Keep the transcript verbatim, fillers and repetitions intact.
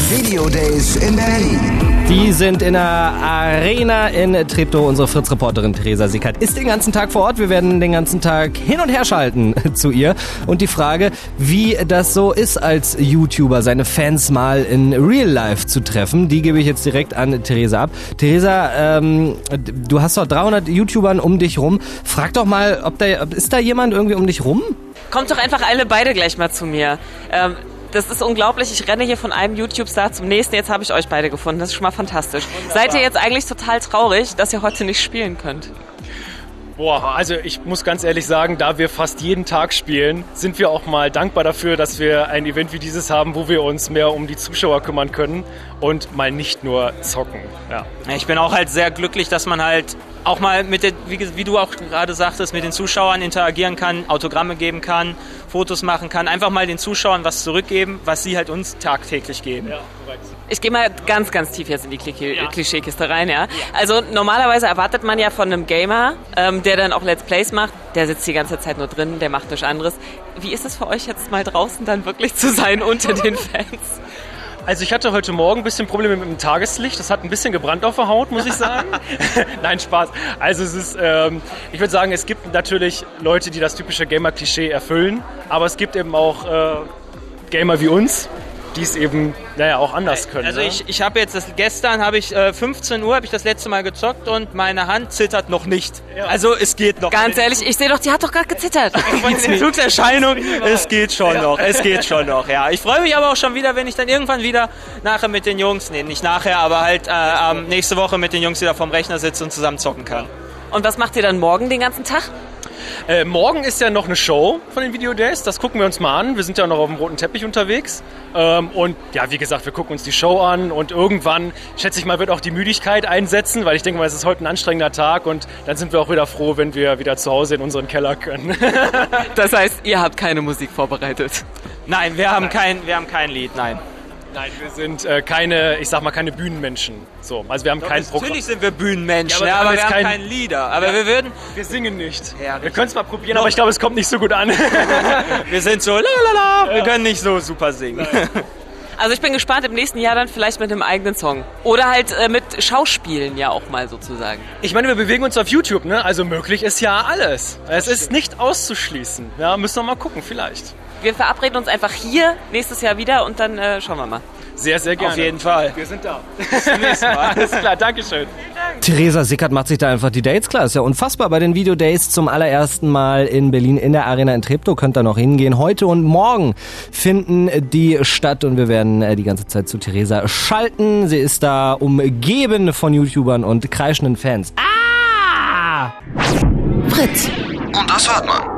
Video Days in Berlin. Die sind in der Arena in Treptow. Unsere Fritz-Reporterin Theresa Sickert ist den ganzen Tag vor Ort. Wir werden den ganzen Tag hin und her schalten zu ihr. Und die Frage, wie das so ist, als YouTuber seine Fans mal in Real Life zu treffen, die gebe ich jetzt direkt an Theresa ab. Theresa, ähm, du hast doch dreihundert YouTubern um dich rum. Frag doch mal, ob da, ist da jemand irgendwie um dich rum? Kommt doch einfach alle beide gleich mal zu mir. Ähm, Das ist unglaublich. Ich renne hier von einem YouTube-Star zum nächsten. Jetzt habe ich euch beide gefunden. Das ist schon mal fantastisch. Wunderbar. Seid ihr jetzt eigentlich total traurig, dass ihr heute nicht spielen könnt? Boah, also ich muss ganz ehrlich sagen, da wir fast jeden Tag spielen, sind wir auch mal dankbar dafür, dass wir ein Event wie dieses haben, wo wir uns mehr um die Zuschauer kümmern können und mal nicht nur zocken. Ja. Ich bin auch halt sehr glücklich, dass man halt auch mal mit den, wie, wie du auch gerade sagtest, mit den Zuschauern interagieren kann, Autogramme geben kann, Fotos machen kann, einfach mal den Zuschauern was zurückgeben, was sie halt uns tagtäglich geben. Ja, korrekt. Ich gehe mal ganz, ganz tief jetzt in die Klischee- ja. Klischeekiste rein, ja. Also normalerweise erwartet man ja von einem Gamer, ähm, der dann auch Let's Plays macht, der sitzt die ganze Zeit nur drin, der macht nichts anderes. Wie ist es für euch jetzt mal draußen dann wirklich zu sein unter den Fans? Also ich hatte heute Morgen ein bisschen Probleme mit dem Tageslicht. Das hat ein bisschen gebrannt auf der Haut, muss ich sagen. Nein, Spaß. Also es ist, ähm, ich würde sagen, es gibt natürlich Leute, die das typische Gamer-Klischee erfüllen. Aber es gibt eben auch äh, Gamer wie uns, die es eben, naja, auch anders können. Also ne? ich, ich habe jetzt, das, gestern habe ich, äh, fünfzehn Uhr habe ich das letzte Mal gezockt und meine Hand zittert noch nicht. Ja. Also es geht noch. Ganz ehrlich, ich sehe doch, die hat doch gerade gezittert. Von den Entzugserscheinungen, es geht schon ja. noch, es geht schon noch, ja. Ich freue mich aber auch schon wieder, wenn ich dann irgendwann wieder nachher mit den Jungs, nee, nicht nachher, aber halt äh, ähm, nächste Woche mit den Jungs wieder vorm Rechner sitze und zusammen zocken kann. Und was macht ihr dann morgen den ganzen Tag? Äh, morgen ist ja noch eine Show von den Video Days, das gucken wir uns mal an. Wir sind ja noch auf dem roten Teppich unterwegs. Ähm, und ja, wie gesagt, wir gucken uns die Show an und irgendwann, schätze ich mal, wird auch die Müdigkeit einsetzen, weil ich denke mal, es ist heute ein anstrengender Tag und dann sind wir auch wieder froh, wenn wir wieder zu Hause in unseren Keller können. Das heißt, ihr habt keine Musik vorbereitet? Nein, wir haben kein, wir haben kein Lied, nein. Nein, wir sind äh, keine, ich sag mal, keine Bühnenmenschen. So, also wir haben Doch, kein Natürlich Programm. sind wir Bühnenmenschen, ja, aber, aber, wir wir haben kein, keine Lieder. Aber ja, wir würden... Wir singen nicht. Ja, wir können es mal probieren, Doch. aber ich glaube, es kommt nicht so gut an. Wir sind so lalala, ja. Wir können nicht so super singen. Nein. Also ich bin gespannt, im nächsten Jahr dann vielleicht mit einem eigenen Song. Oder halt äh, mit Schauspielen ja auch mal sozusagen. Ich meine, wir bewegen uns auf YouTube, ne? Also möglich ist ja alles. Es ist nicht auszuschließen. Ja, müssen wir mal gucken, vielleicht. Wir verabreden uns einfach hier nächstes Jahr wieder und dann äh, schauen wir mal. Sehr, sehr gerne. Auf jeden Fall. Wir sind da. Bis zum nächsten Mal. Alles klar, Dankeschön. Theresa Sickert macht sich da einfach die Dates klar. Ist ja unfassbar. Bei den Video Days zum allerersten Mal in Berlin in der Arena in Treptow. Könnt ihr noch hingehen. Heute und morgen finden die statt und wir werden die ganze Zeit zu Theresa schalten. Sie ist da umgeben von YouTubern und kreischenden Fans. Ah! Fritz. Und das hört man.